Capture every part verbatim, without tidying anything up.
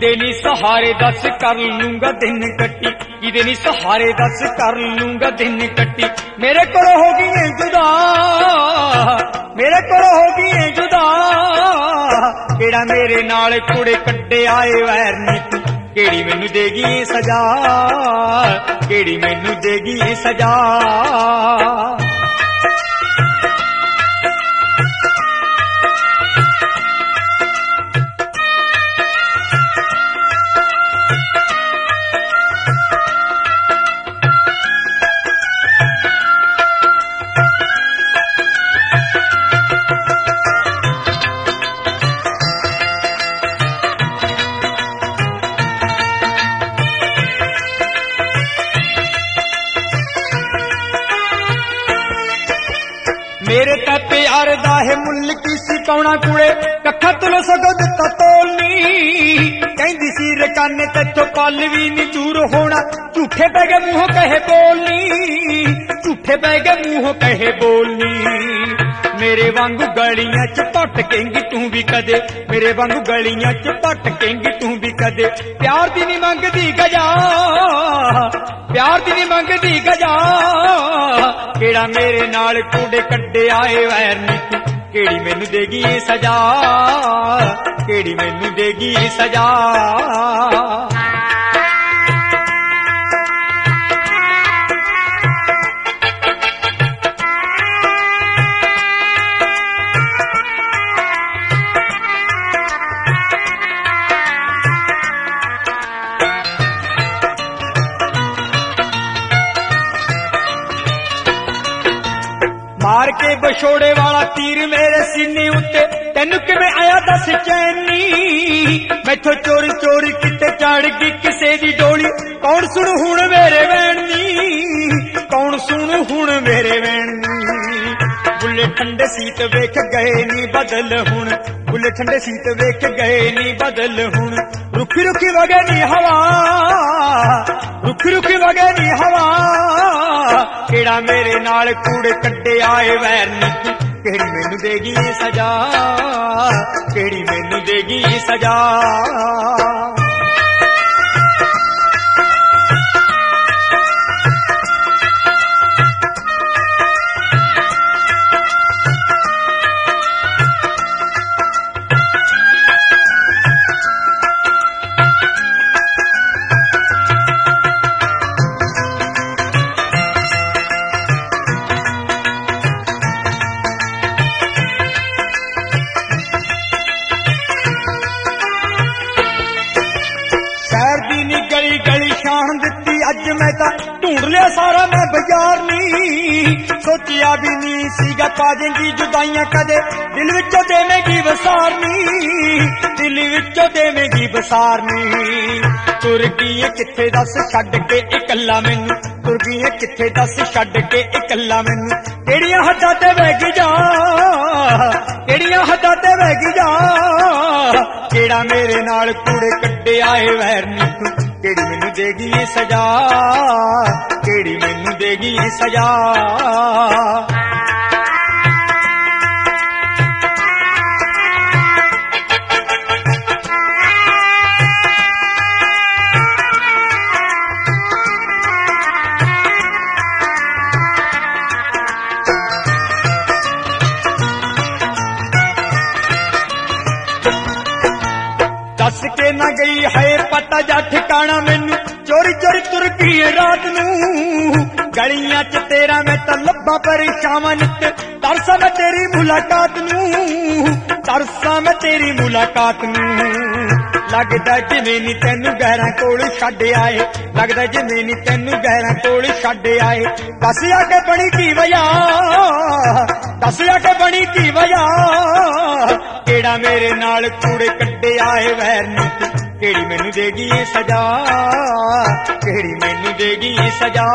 किदे नी सहारे दस कर लूंगा दिन कट्टी, किदे नी सहारे दस कर लूंगा दिन कट्टी। मेरे कोल हो गई है जुदा, मेरे कोल हो गई है जुदा, केड़ा मेरे नाल कुड़े कड्डे आए वैर नी तू, केड़ी मैनू देगी सजा, केड़ी मैनू देगी सजा। मेरे ता प्यार दा है मुल की सी पाउणा कुड़े, कखा तुलो सगो दिता तोलनी, कहंदी सी रकाने तेथों पल भी नी दूर होना, झूठे पै गए मुंह कहे बोलनी, झूठे पै गए मुंह कहे बोलनी। मेरे वांगू गलियां च भटकेंगी तू भी कदे, मेरे वांगू गलियां च भटकेंगी तू भी कदे, प्यार दी नी मंगदी गजा, प्यार दी नी मंगदी गजा, केड़ा मेरे नाल कूड़े कड्डे आए वैर नी तू, केड़ी मैनू देगी सजा, केड़ी मैनू देगी सजा। मार के बछोड़े वाला तीर मेरे सीने उत्ते, तेनू किवें आया दस चैनी, मैथों चोरी चोरी किते चढ़ गई किसे दी डोली, कौन सुन हुण मेरे वैणी, कौन सुन हुण मेरे वैणी। बुले ठंडे सीत वेख गए नी बदल हुण, बुले ठंडे सीत वेख गए नी बदल हुण, रुखी रुखी वगे नी हवा, रुखी रुखी वगे नी हवा, केड़ा मेरे नाल कूड़े कड्डे आए वैर नी तू, केड़ी मैनू देगी सजा, केड़ी मैनू देगी सजा। अज मैं ता ढूंढ लिया सारा मैं बाजार नी, सोचिया भी नी सीगा पा देंगी जुदाइयां कदे, दिल विचों देवेगी वसारनी, दिल विचों देवेगी वसारनी। तुर गई किथे दस छड्ड के इकल्ला मैनू, तुर गई किथे दस छड्ड के इकल्ला मैनू, केड़ियां हद्दां ते वैगी जा, केड़ियां हद्दां ते वैगी जा, केड़ा मेरे नाल कूड़े कड्डे आए वैर नी तू, केड़ी मैनू देगी सजा, केड़ी मैनू देगी सजा। दस के ना गई है पता जा ठिकाना मैनू, चोरी चोरी तुर गई रात नू, गलियां च तेरा मैं तां लब्भा परेशान नित, तरसा मैं तेरी मुलाकात नू, तरसा मैं तेरी मुलाकात नू। लगदा जिवें नी तैनू गैरां कोल छड्ड आए, लगदा जिवें नी तैनू गैरां कोल छड्ड आए, दस आके बनी की वजह, दस आके बनी की वजह, केड़ा मेरे नाल कूड़े कड्डे आए वैर नी तू, केड़ी मैनू देगी सजा, केड़ी मैनू देगी सजा।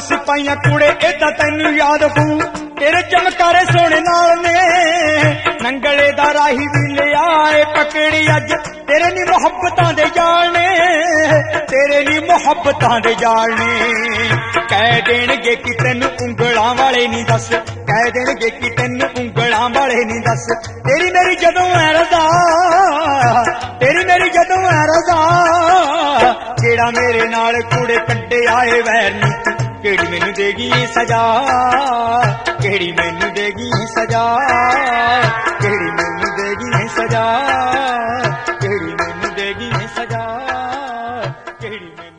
ਸਿਪਾਹੀਆਂ ਕੁੜੇ ਏਦਾਂ ਤੈਨੂੰ ਯਾਦ ਹੋਊ ਤੇਰੇ ਚਮਕਾਰੇ ਸੋਹਣੇ ਨਾਲ ਨੇ ਨੰਗਲੇ ਦਾ ਰਾਹੀ ਵੀ ਲਿਆਏ ਪਕੜੀ ਅੱਜ ਤੇਰੇ ਨੀ ਮੁਹੱਬਤਾਂ ਦੇ ਜਾਲ ਨੇ ਤੇਰੇ ਨੀ ਮੁਹੱਬਤਾਂ ਦੇ ਜਾਲ ਨੇ ਕਹਿ ਦੇਣਗੇ ਕਿ ਤੈਨੂੰ ਉਂਗਲਾਂ ਵਾਲੇ ਨਹੀਂ ਦੱਸ ਕਹਿ ਦੇਣਗੇ ਕਿ ਤੈਨੂੰ ਉਂਗਲਾਂ ਵਾਲੇ ਨਹੀਂ ਦੱਸ ਤੇਰੀ ਮੇਰੀ ਜਦੋਂ ਐ ਰਜ਼ਾ ਤੇਰੀ ਮੇਰੀ ਜਦੋਂ ਐ ਰਜ਼ਾ ਜਿਹੜਾ ਮੇਰੇ ਨਾਲ ਕੁੜੇ ਕੱਢੇ ਆਏ ਵੈਰ ਨੀ ਕਿਹੜੀ ਮੈਨੂੰ ਦੇਗੀ ਸਜ਼ਾ ਕਿਹੜੀ ਮੈਨੂੰ ਦੇਗੀ ਸਜ਼ਾ ਕਿਹੜੀ ਮੈਨੂੰ ਦੇਗੀ ਸਜ਼ਾ ਕਿਹੜੀ ਮੈਨੂੰ ਦੇਗੀ ਸਜ਼ਾ ਕਿਹੜੀ